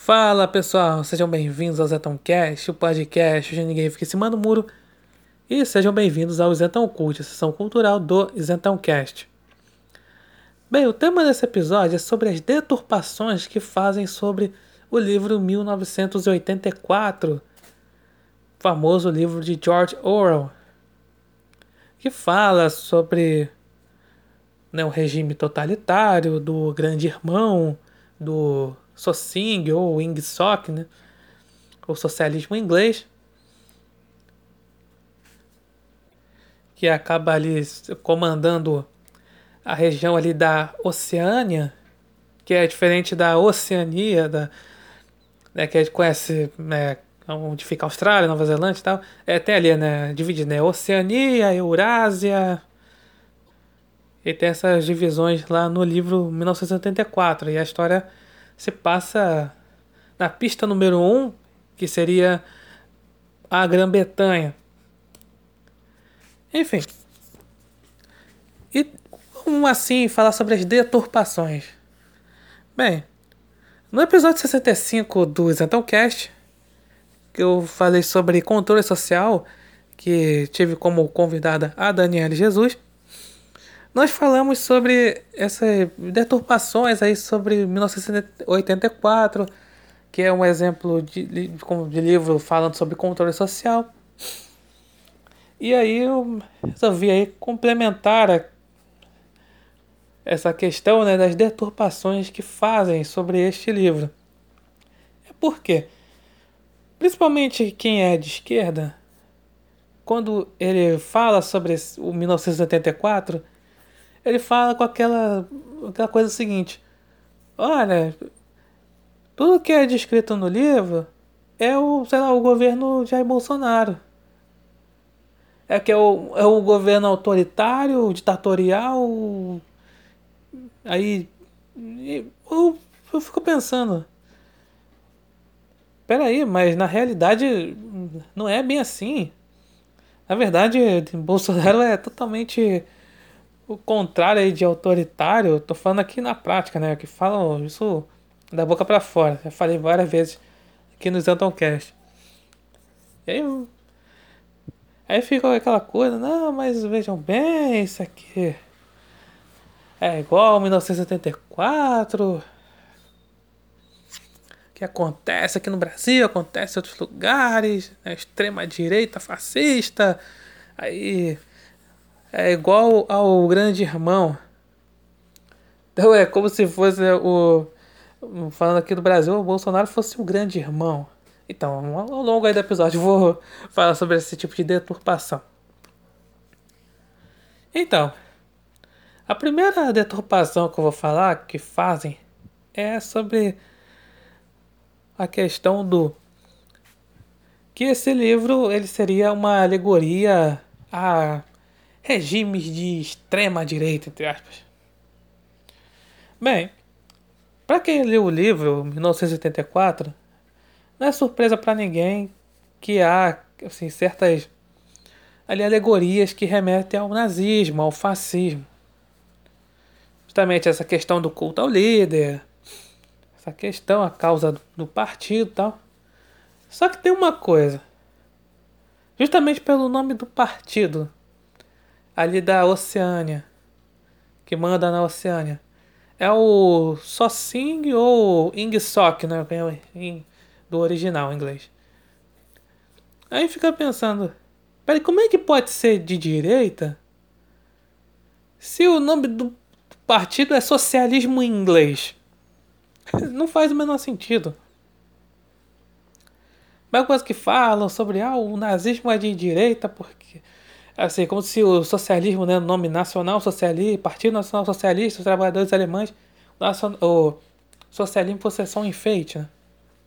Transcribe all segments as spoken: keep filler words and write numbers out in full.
Fala pessoal, sejam bem-vindos ao ZetãoCast, o podcast onde ninguém fica em cima do muro. E sejam bem-vindos ao Isentão Cult, a sessão cultural do IsentãoCast. Bem, o tema desse episódio é sobre as deturpações que fazem sobre o livro mil novecentos e oitenta e quatro, o famoso livro de George Orwell, que fala sobre né, o regime totalitário do Grande Irmão, do Socing ou Ingsoc, né, o socialismo inglês, que acaba ali comandando a região ali da Oceânia, que é diferente da Oceania, da, né, que a gente conhece, né, onde fica a Austrália, Nova Zelândia e tal. É, tem ali, né, dividido, né, Oceania, Eurásia, e tem essas divisões lá no livro mil novecentos e oitenta e quatro, e a história se passa na pista número um, que seria a Grã-Bretanha. Enfim, e vamos assim falar sobre as deturpações. Bem, no episódio sessenta e cinco do IsentãoCast, que eu falei sobre controle social, que tive como convidada a Daniela Jesus, nós falamos sobre essas deturpações aí sobre mil novecentos e oitenta e quatro, que é um exemplo de, de, de livro falando sobre controle social. E aí eu resolvi aí complementar a, essa questão, né, das deturpações que fazem sobre este livro. É porque, principalmente quem é de esquerda, quando ele fala sobre o mil novecentos e oitenta e quatro, ele fala com aquela, aquela coisa seguinte: olha, tudo que é descrito no livro é o, sei lá, o governo Jair Bolsonaro. É que é o, é o governo autoritário, ditatorial. Aí eu, eu fico pensando, peraí, mas na realidade não é bem assim. Na verdade, Bolsonaro é totalmente o contrário aí de autoritário. Eu tô falando aqui na prática, né? Que falam isso da boca pra fora. Já falei várias vezes aqui no ZentãoCast. E aí, eu- aí fica aquela coisa, não, mas vejam bem, isso aqui é igual a mil novecentos e setenta e quatro, que acontece aqui no Brasil, acontece em outros lugares, né? Extrema direita fascista, aí é igual ao Grande Irmão. Então é como se fosse o, falando aqui do Brasil, o Bolsonaro fosse o Grande Irmão. Então, ao longo aí do episódio, eu vou falar sobre esse tipo de deturpação. Então, a primeira deturpação que eu vou falar, que fazem, é sobre a questão do que esse livro ele seria uma alegoria a regimes de extrema direita, entre aspas. Bem, para quem leu o livro mil novecentos e oitenta e quatro, não é surpresa para ninguém que há assim, certas ali, alegorias que remetem ao nazismo, ao fascismo. Justamente essa questão do culto ao líder, essa questão, a causa do, do partido e tal. Só que tem uma coisa, justamente pelo nome do partido, ali da Oceânia, que manda na Oceânia, é o Socing ou Ingsoc, né, do original em inglês. Aí fica pensando, peraí, como é que pode ser de direita se o nome do partido é socialismo em inglês? Não faz o menor sentido. Mas coisas que falam sobre ah, o nazismo é de direita porque assim, como se o socialismo, né, o nome nacional socialista, Partido Nacional Socialista, os trabalhadores alemães, o socialismo fosse só um enfeite, né?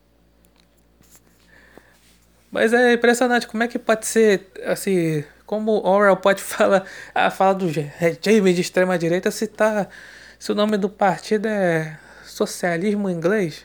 Mas é impressionante como é que pode ser, assim, como Orwell pode falar, ah, falar do regime de extrema direita se tá, se o nome do partido é socialismo em inglês.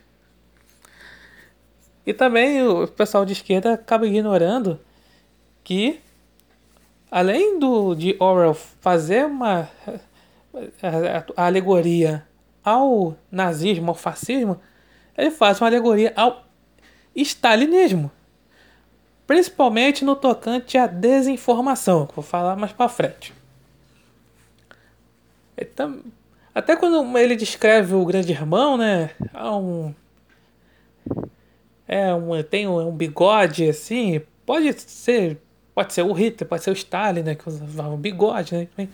E também o pessoal de esquerda acaba ignorando que, além do de Orwell fazer uma a, a, a alegoria ao nazismo, ao fascismo, ele faz uma alegoria ao stalinismo, principalmente no tocante à desinformação, que eu vou falar mais pra frente. Então, até quando ele descreve o grande irmão, né? É um, é um, tem um, um bigode assim. Pode ser, pode ser o Hitler, pode ser o Stalin, né? Que usava um bigode, né?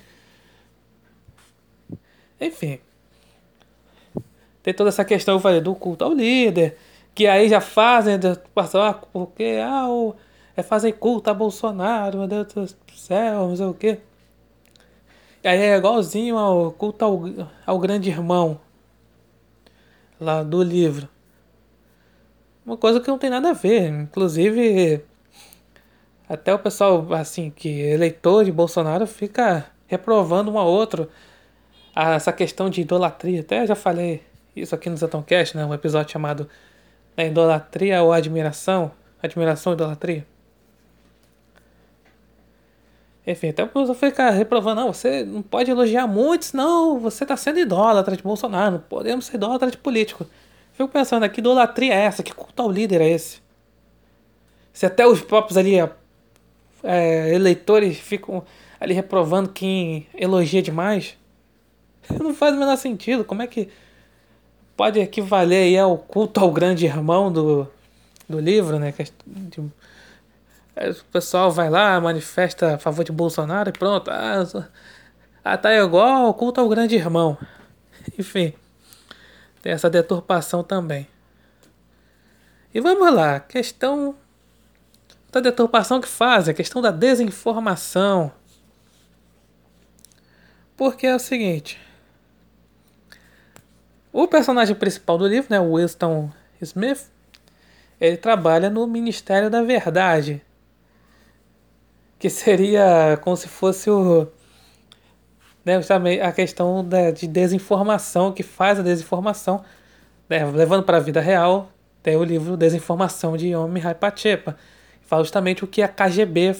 Enfim, tem toda essa questão, eu falei, do culto ao líder, que aí já fazem, ah, porque ah, o, é fazer culto a Bolsonaro, meu Deus do céu, não sei o quê. E aí é igualzinho ao culto ao, ao grande irmão, lá do livro. Uma coisa que não tem nada a ver. Inclusive, até o pessoal, assim, que é eleitor de Bolsonaro fica reprovando um ao outro a essa questão de idolatria. Até já falei isso aqui no Zetoncast, né? Um episódio chamado né, Idolatria ou Admiração. Admiração ou Idolatria. Enfim, até o pessoal fica reprovando. Não, você não pode elogiar muito, senão você tá sendo idólatra de Bolsonaro. Não podemos ser idólatra de político. Fico pensando, que idolatria é essa? Que culto ao líder é esse? Se até os próprios ali é, eleitores ficam ali reprovando quem elogia demais, não faz o menor sentido. Como é que pode equivaler aí ao culto ao grande irmão do, do livro, né? Que é de- o pessoal vai lá, manifesta a favor de Bolsonaro e pronto. Ah, ah, tá igual ao culto ao grande irmão. Enfim, tem essa deturpação também. E vamos lá, questão da deturpação que faz, a questão da desinformação. Porque é o seguinte, o personagem principal do livro, né, o Winston Smith, ele trabalha no Ministério da Verdade, que seria como se fosse o, né, a questão da, de desinformação, que faz a desinformação, né, levando para a vida real. Tem o livro Desinformação de Yom Pachepa, que fala justamente o que a K G B,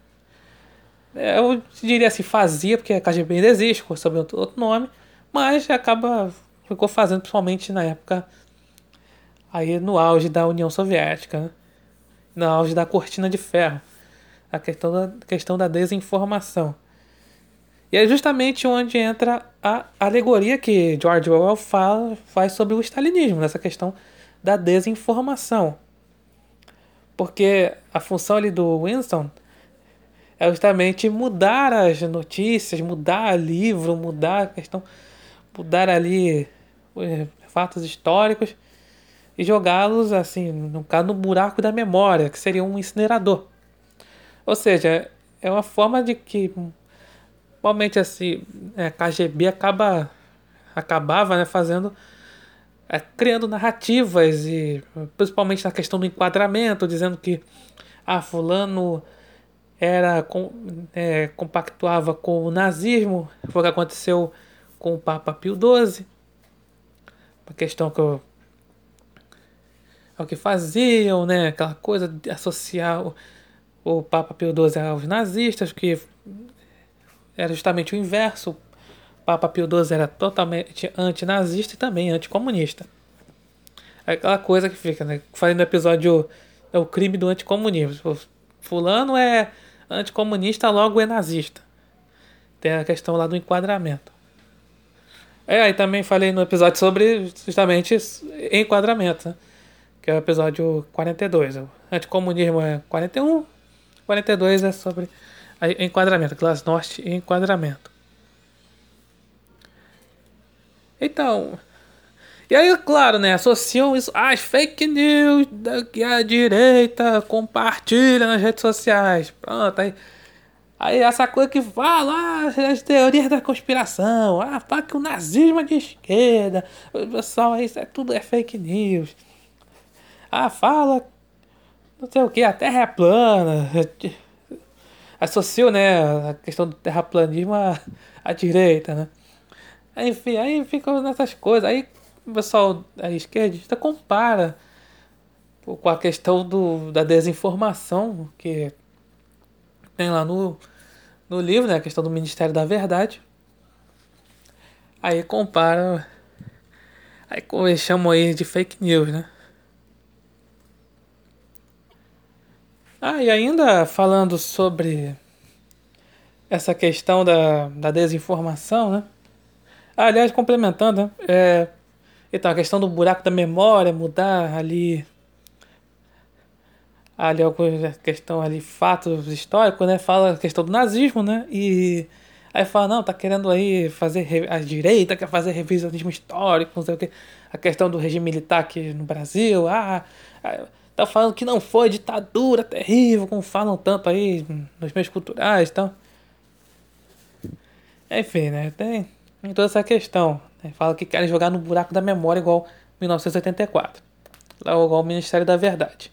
eu diria assim, fazia, porque a K G B ainda existe, sob outro nome, mas acaba ficou fazendo principalmente na época aí no auge da União Soviética, né? No auge da cortina de ferro, a questão da, questão da desinformação. E é justamente onde entra a alegoria que George Orwell fala, faz sobre o stalinismo, nessa questão da desinformação. Porque a função ali do Winston é justamente mudar as notícias, mudar livro, mudar a questão, mudar ali eh, fatos históricos e jogá-los, assim, no caso, no buraco da memória, que seria um incinerador. Ou seja, é uma forma de que, normalmente, assim, a K G B acaba, acabava né, fazendo, é, criando narrativas, e principalmente na questão do enquadramento, dizendo que ah, fulano era com, é, compactuava com o nazismo, foi o que aconteceu com o Papa Pio doze, uma questão que eu ao que faziam, né? Aquela coisa de associar o, o Papa Pio doze aos nazistas, que era justamente o inverso. O Papa Pio doze era totalmente antinazista e também anticomunista. É aquela coisa que fica, né? Falei no episódio é o crime do anticomunismo. Fulano é anticomunista, logo é nazista. Tem a questão lá do enquadramento. É, aí também falei no episódio sobre justamente enquadramento, né? Que é o episódio quarenta e dois. O anticomunismo é quarenta e um, quarenta e dois é sobre enquadramento, classe norte e enquadramento. Então, e aí, claro, né, associam isso às fake news que a direita compartilha nas redes sociais. Pronto, aí, aí essa coisa que fala ah, as teorias da conspiração, ah, fala que o nazismo é de esquerda, o pessoal, isso é tudo é fake news. Ah, fala não sei o que, a Terra é plana. Associou, né, a questão do terraplanismo à, à direita, né? Enfim, aí ficam nessas coisas. Aí o pessoal a esquerdista compara com a questão do, da desinformação que tem lá no, no livro, né? A questão do Ministério da Verdade. Aí compara Aí como eles chamam aí de fake news, né? Ah, e ainda falando sobre essa questão da, da desinformação, né? Ah, aliás, complementando, né? É, então, a questão do buraco da memória, mudar ali, ali alguma questão ali, fatos históricos, né? Fala a questão do nazismo, né? E aí fala, não, tá querendo aí fazer, re- a direita quer fazer revisionismo histórico, não sei o quê. A questão do regime militar aqui no Brasil, ah, ah, tá falando que não foi ditadura terrível, como falam tanto aí nos meios culturais e tal. Enfim, né? Tem, tem toda essa questão. Né? Fala que querem jogar no buraco da memória igual mil novecentos e oitenta e quatro. Lá igual o Ministério da Verdade.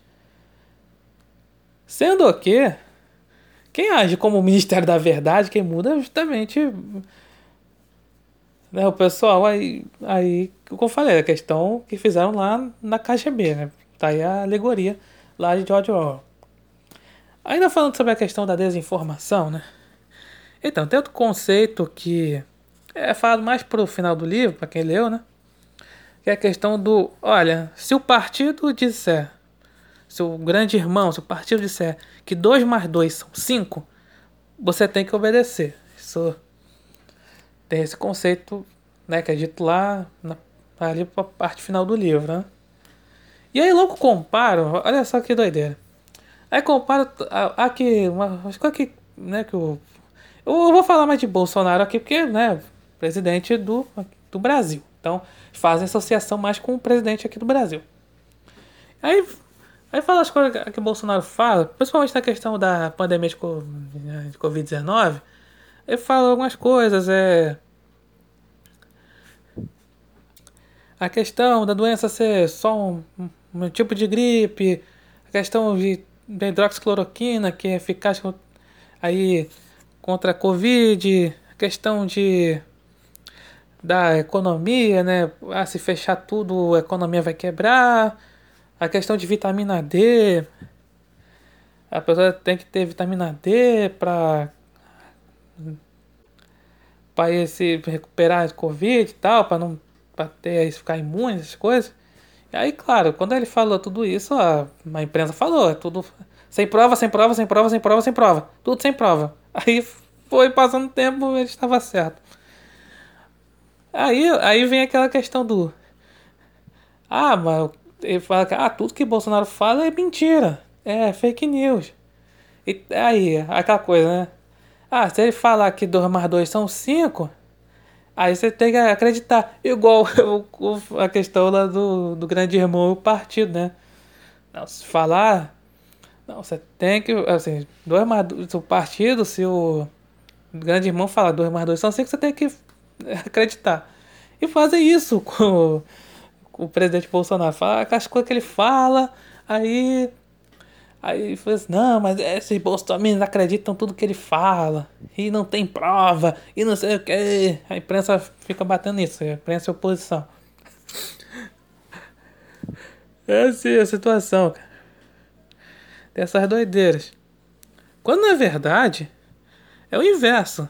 Sendo que quem age como o Ministério da Verdade, quem muda é justamente, né, o pessoal aí, aí, como eu falei, a questão que fizeram lá na K G B, né? Tá aí a alegoria lá de George Orwell. Ainda falando sobre a questão da desinformação, né? Então, tem outro conceito que é falado mais pro final do livro, para quem leu, né? Que é a questão do, olha, se o partido disser, se o grande irmão, se o partido disser que dois mais dois são cinco, você tem que obedecer. Isso tem esse conceito, né, que é dito lá na, ali pra parte final do livro, né? E aí logo comparo, olha só que doideira. Aí comparo aqui, uma, acho que aqui, né, que o eu vou falar mais de Bolsonaro aqui porque, né, presidente do, do Brasil. Então, fazem associação mais com o presidente aqui do Brasil. Aí, aí fala as coisas que o Bolsonaro fala, principalmente na questão da pandemia de, de covid dezenove. Ele fala algumas coisas, é. A questão da doença ser só um, um tipo de gripe, a questão de, de hidroxicloroquina, que é eficaz aí contra a Covid, a questão de da economia, né? Ah, se fechar tudo, a economia vai quebrar. A questão de vitamina D, a pessoa tem que ter vitamina D para para se recuperar de Covid e tal, para não para ter ficar imune, essas coisas. E aí, claro, quando ele falou tudo isso, a, a imprensa falou, é tudo sem prova, sem prova, sem prova, sem prova, sem prova. Tudo sem prova. Aí foi passando o tempo, ele estava certo. Aí, aí vem aquela questão do. Ah, mas ele fala que ah, tudo que Bolsonaro fala é mentira. É fake news. E aí, aquela coisa, né? Ah, se ele falar que dois mais dois são cinco, aí você tem que acreditar. Igual a questão lá do, do grande irmão e o partido, né? Não, se falar. Não, você tem que. Assim, dois mais dois, o partido, se o grande irmão falar dois mais dois são cinco, você tem que acreditar. E fazem isso com o, o presidente Bolsonaro. Fala as coisas que ele fala, aí. Aí ele falou assim, não, mas esses bolsominions acreditam tudo que ele fala. E não tem prova. E não sei o que. A imprensa fica batendo nisso. A imprensa é oposição. É assim a situação, cara. Tem essas doideiras. Quando na verdade é o inverso.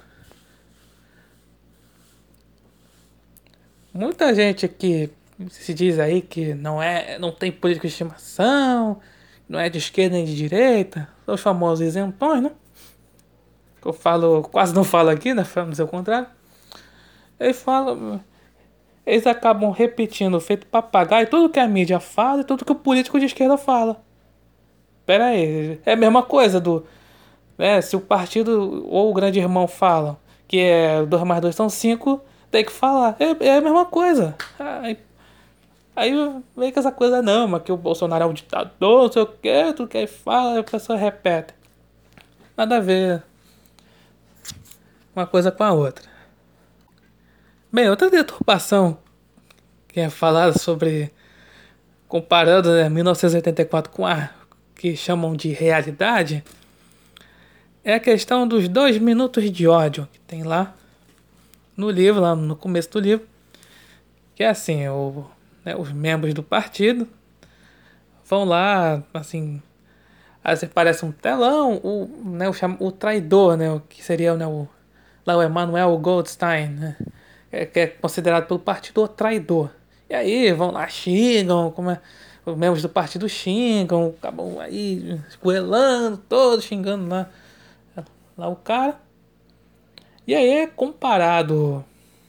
Muita gente que se diz aí que não é, não tem política de estimação, não é de esquerda nem de direita, os famosos isentões, né? Que eu falo, quase não falo aqui, né? Pra não dizer o contrário. Eles falam, eles acabam repetindo, feito papagaio, tudo que a mídia fala e tudo que o político de esquerda fala. Pera aí, é a mesma coisa do, né? Se o partido ou o grande irmão falam que é dois mais dois são cinco, tem que falar. É, é a mesma coisa. Aí, aí vem com essa coisa, não, mas que o Bolsonaro é um ditador, não sei o que, tudo que ele fala, a pessoa repete. Nada a ver uma coisa com a outra. Bem, outra deturpação que é falada sobre, comparando, né, mil novecentos e oitenta e quatro com a que chamam de realidade, é a questão dos dois minutos de ódio que tem lá no livro, lá no começo do livro, que é assim, o, né, os membros do partido vão lá, assim, aí aparece um telão, o, né, o, o traidor, né, o que seria, né, o, lá o Emmanuel Goldstein, né, é, que é considerado pelo partido o traidor. E aí vão lá, xingam, como é, os membros do partido xingam, acabam aí esgoelando, todos xingando lá, lá o cara. E aí é comparado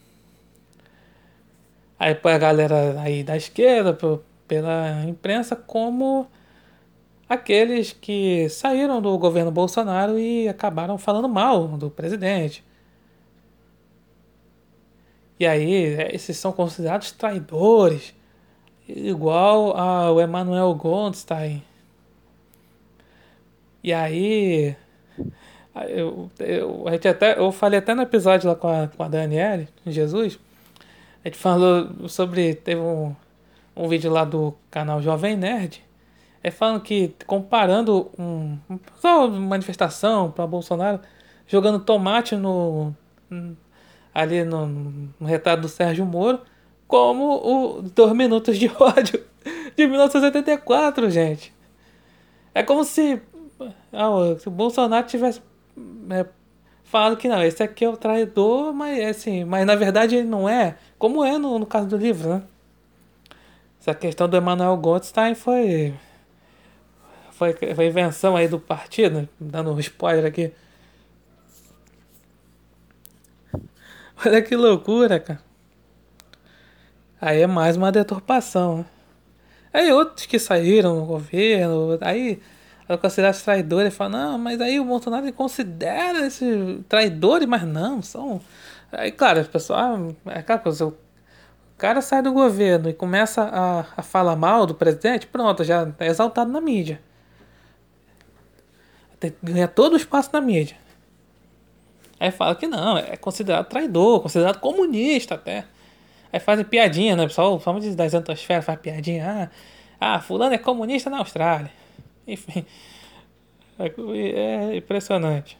aí pra galera aí da esquerda, pro- pela imprensa, como aqueles que saíram do governo Bolsonaro e acabaram falando mal do presidente. E aí, esses são considerados traidores, igual ao Emmanuel Goldstein. E aí, eu, eu, a gente até, eu falei até no episódio lá com a, com a Daniele, Jesus, a gente falou sobre, teve um, um vídeo lá do canal Jovem Nerd, é falando que, comparando um, só uma manifestação para Bolsonaro, jogando tomate no, ali no, no retrato do Sérgio Moro, como o Dois Minutos de Ódio de mil novecentos e oitenta e quatro, gente. É como se, ah, se o Bolsonaro tivesse é, falado que não, esse aqui é o traidor, mas assim, mas na verdade ele não é, como é no, no caso do livro, né? Essa questão do Emmanuel Goldstein foi, foi, foi invenção aí do partido, dando um spoiler aqui. Olha que loucura, cara. Aí é mais uma deturpação, né? Aí outros que saíram no governo, aí eram considerados traidores, falam, não, mas aí o Bolsonaro considera esse traidores, mas não, são. Aí, claro, as pessoas, ah, é aquela coisa, o cara sai do governo e começa a, a falar mal do presidente, pronto, já é exaltado na mídia. Tem, ganha todo o espaço na mídia. Aí fala que não, é considerado traidor, considerado comunista até. Aí fazem piadinha, né? O pessoal, fama de das antosferas, faz piadinha. Ah, ah, fulano é comunista na Austrália. Enfim, é impressionante.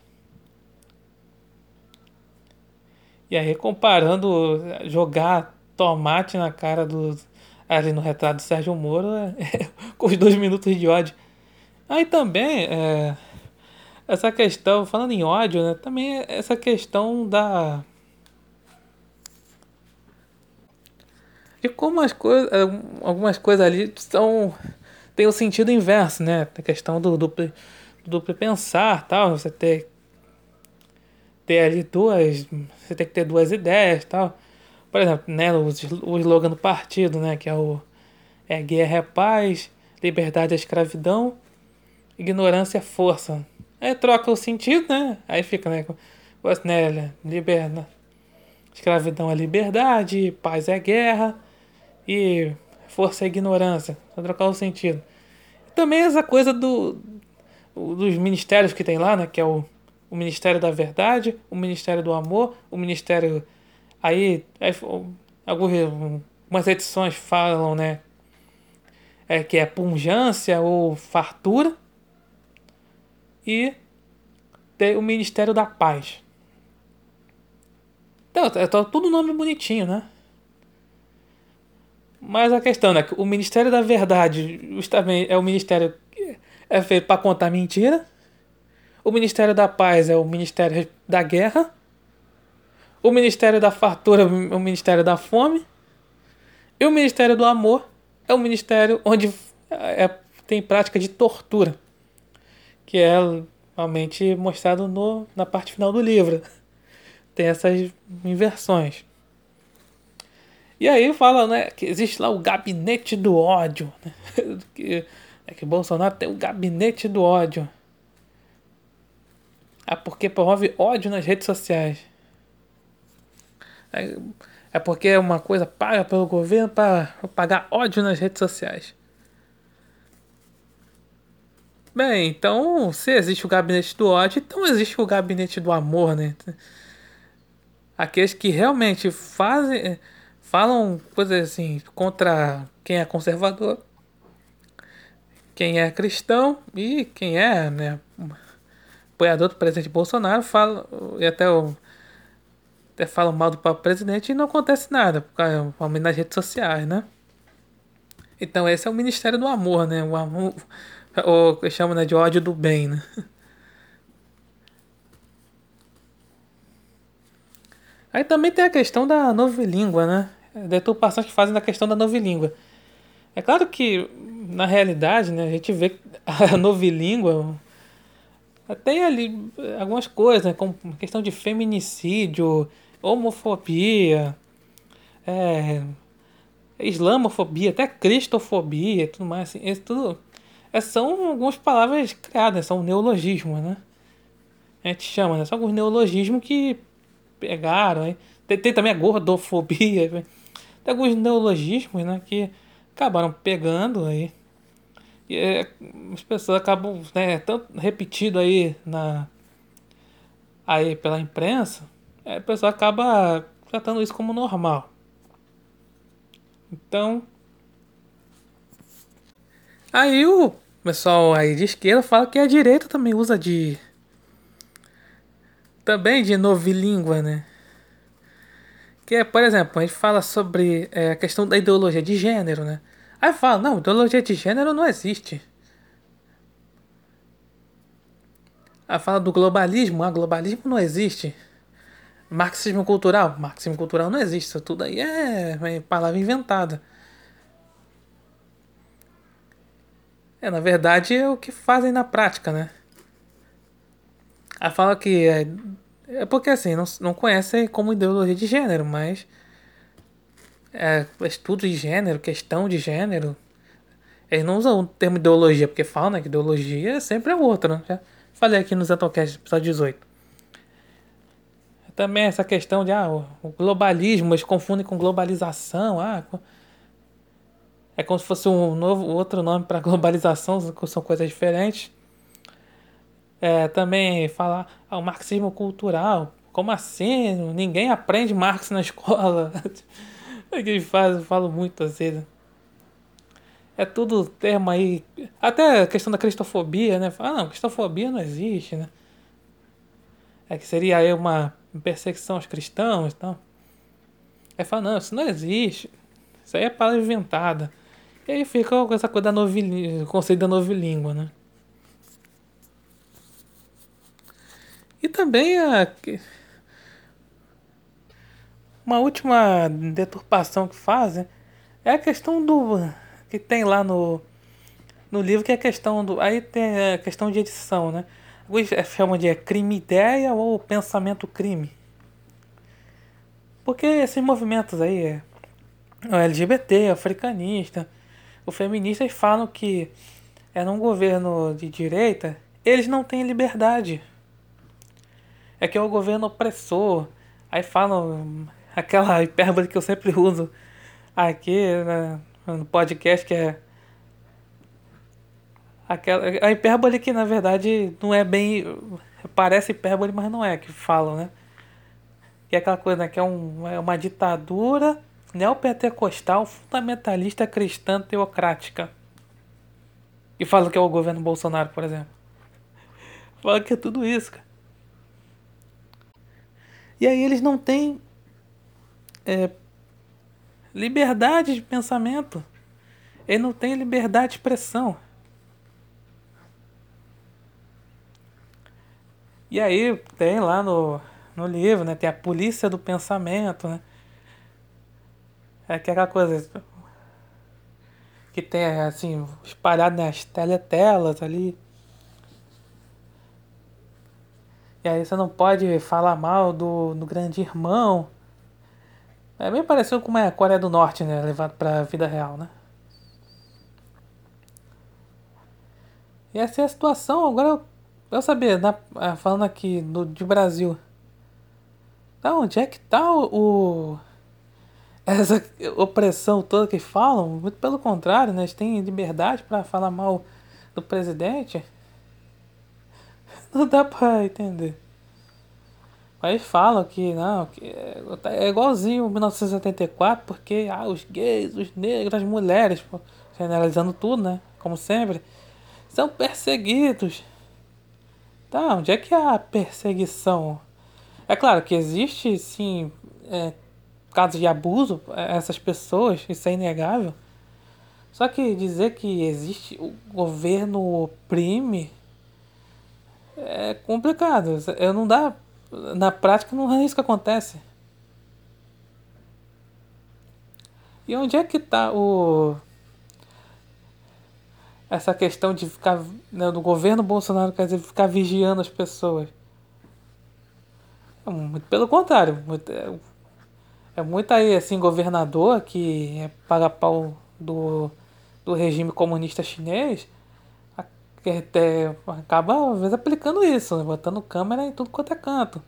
E aí comparando jogar tomate na cara do. Ali no retrato do Sérgio Moro, é, com os dois minutos de ódio. Aí também, é, essa questão, falando em ódio, né? Também essa questão da. De como as coisas. Algumas coisas ali são. Tem o sentido inverso, né? A questão do duplo, do duplo pensar tal. Você ter ter ali duas. Você tem que ter duas ideias tal. Por exemplo, né, o, o slogan do partido, né? Que é o é guerra é paz, liberdade é escravidão, ignorância é força. Aí troca o sentido, né? Aí fica, né? né liber, escravidão é liberdade, paz é guerra e força é ignorância. Só trocar o sentido. Também essa coisa do, dos ministérios que tem lá, né? Que é o, o Ministério da Verdade, o Ministério do Amor, o Ministério. Aí, aí algumas edições falam, né? É, que é pungência ou fartura. E tem o Ministério da Paz. Então, é tudo nome bonitinho, né? Mas a questão é que o Ministério da Verdade justamente é o ministério que é feito para contar mentira. O Ministério da Paz é o Ministério da Guerra. O Ministério da Fartura é o Ministério da Fome. E o Ministério do Amor é o ministério onde é, tem prática de tortura. Que é realmente mostrado no, na parte final do livro. Tem essas inversões. E aí fala, né, que existe lá o gabinete do ódio. Né? que, é que Bolsonaro tem o gabinete do ódio. Ah, porque promove ódio nas redes sociais. É, é porque é uma coisa paga pelo governo para pagar ódio nas redes sociais. Bem, então, se existe o gabinete do ódio, então existe o gabinete do amor, né? Aqueles que realmente fazem, falam coisas assim contra quem é conservador, quem é cristão e quem é, né, apoiador do presidente Bolsonaro, fala e até o até falam mal do próprio presidente e não acontece nada, principalmente nas redes sociais, né? Então esse é o Ministério do Amor, né? O amor, o que chama, né, de ódio do bem, né? Aí também tem a questão da novilíngua, né? deturpações que fazem da questão da novilíngua. É claro que, na realidade, né, a gente vê a novilíngua tem ali algumas coisas, né, como questão de feminicídio, homofobia, é, islamofobia, até cristofobia e tudo mais. Assim, isso tudo é, são algumas palavras criadas, são neologismos, né? A gente chama, né? São alguns neologismos que pegaram. Aí. Tem, tem também a gordofobia. Tem alguns neologismos, né, que acabaram pegando aí. E é, as pessoas acabam, né, tanto repetido aí na aí pela imprensa, é, a pessoa acaba tratando isso como normal. Então, aí o pessoal aí de esquerda fala que a direita também usa de também de novilíngua, né? Que é, por exemplo, a gente fala sobre é, a questão da ideologia de gênero, né? Aí fala, não, ideologia de gênero não existe. Aí fala do globalismo, ah, globalismo não existe. Marxismo cultural, marxismo cultural não existe, isso tudo aí é, é palavra inventada. É, na verdade é o que fazem na prática, né? Aí fala que é, é porque assim, não, não conhecem como ideologia de gênero, mas é, estudo de gênero, questão de gênero, eles não usam o termo ideologia, porque falam, né, que ideologia sempre é outra, né? Já falei aqui no Zetocast, episódio dezoito. Também essa questão de ah, o globalismo, eles confundem com globalização. Ah, é como se fosse um novo outro nome para globalização, são coisas diferentes. É, também falar ah, o marxismo cultural. Como assim? Ninguém aprende Marx na escola. É que eles fazem, falam muito às vezes. É tudo termo aí. Até a questão da cristofobia, né? Ah, não, cristofobia não existe, né? É que seria aí uma perseguição aos cristãos e então. tal. Aí fala, não, isso não existe. Isso aí é palavra inventada. E aí fica com essa coisa da novilíngua, o conceito da novilíngua, né? E também a, uma última deturpação que fazem é a questão do. Que tem lá no, no livro, que é a questão do. Aí tem a questão de edição, né? Alguns chamam de crime-ideia ou pensamento-crime. Porque esses movimentos aí, é, o L G B T, o africanista, os feministas falam que é num governo de direita, eles não têm liberdade. É que é o governo opressor. Aí falam aquela hipérbole que eu sempre uso aqui, né, no podcast, que é aquela a hipérbole que na verdade não é bem, parece hipérbole, mas não é que falam, né? Que é aquela coisa, né, que é, um, é uma ditadura neopentecostal fundamentalista cristã teocrática. E falam que é o governo Bolsonaro, por exemplo. Fala que é tudo isso, cara. E aí eles não têm é, liberdade de pensamento. Eles não têm liberdade de expressão. E aí tem lá no, no livro, né? Tem a polícia do pensamento, né? É aquela coisa que tem assim, espalhado nas teletelas ali. E aí você não pode falar mal do, do grande irmão. É bem parecido com a Coreia do Norte, né? Levado pra vida real, né? E essa é a situação. Agora eu, eu saber, na, ah, falando aqui do, de Brasil. Da onde é que tá o, o- essa opressão toda que falam? Muito pelo contrário, né? Eles têm liberdade pra falar mal do presidente. Não dá pra entender. Mas falam que não, que é, é igualzinho mil novecentos e setenta e quatro, porque ah, os gays, os negros, as mulheres, pô, generalizando tudo, né? Como sempre, são perseguidos. Tá, onde é que é a perseguição? É claro que existe, sim, é, casos de abuso a essas pessoas, isso é inegável. Só que dizer que existe o governo oprime é complicado. Eu não dá. Na prática não é isso que acontece. E onde é que tá o essa questão de ficar, né, do governo Bolsonaro, quer dizer, ficar vigiando as pessoas? É muito pelo contrário, muito, é, é muito aí assim governador que é paga-pau do, do regime comunista chinês, a- que até acaba às vezes aplicando isso, né, botando câmera em tudo quanto é canto.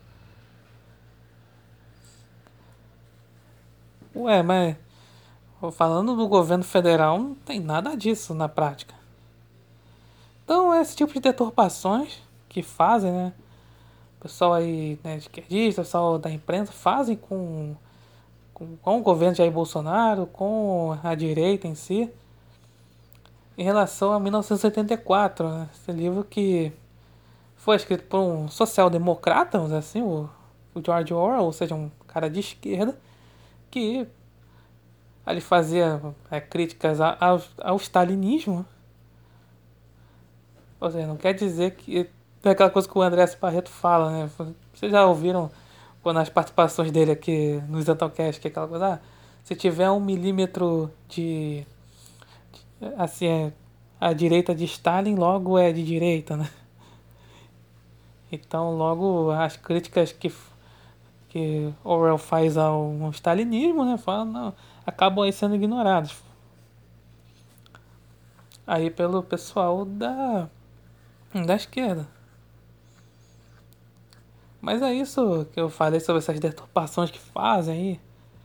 Ué, mas falando do governo federal, não tem nada disso na prática. Então, esse tipo de deturpações que fazem, né? O pessoal aí, né, esquerdista, o pessoal da imprensa, fazem com, com, com o governo de Jair Bolsonaro, com a direita em si, em relação a mil novecentos e oitenta e quatro, né? Esse livro que foi escrito por um social-democrata, vamos dizer assim, o, o George Orwell, ou seja, um cara de esquerda, que ali fazia é, críticas a- ao, ao stalinismo. Ou seja, não quer dizer que. É aquela coisa que o André Barreto fala, né? Vocês já ouviram quando as participações dele aqui no Isentocast, que é aquela coisa, ah, se tiver um milímetro de. Assim, é, a direita de Stalin, logo é de direita, né? Então, logo as críticas que, que Orwell faz ao stalinismo, né? Fala, não, acabam aí sendo ignorados. Aí pelo pessoal da, da esquerda. Mas é isso que eu falei sobre essas deturpações que fazem aí.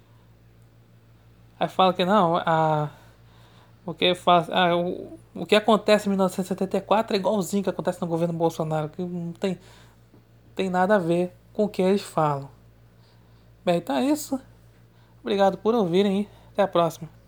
Aí fala que não, a, o, que faz, ah, o, o que acontece em mil novecentos e setenta e quatro é igualzinho que acontece no governo Bolsonaro, que não tem, tem nada a ver com o que eles falam. Bem, então é isso. Obrigado por ouvirem e até a próxima.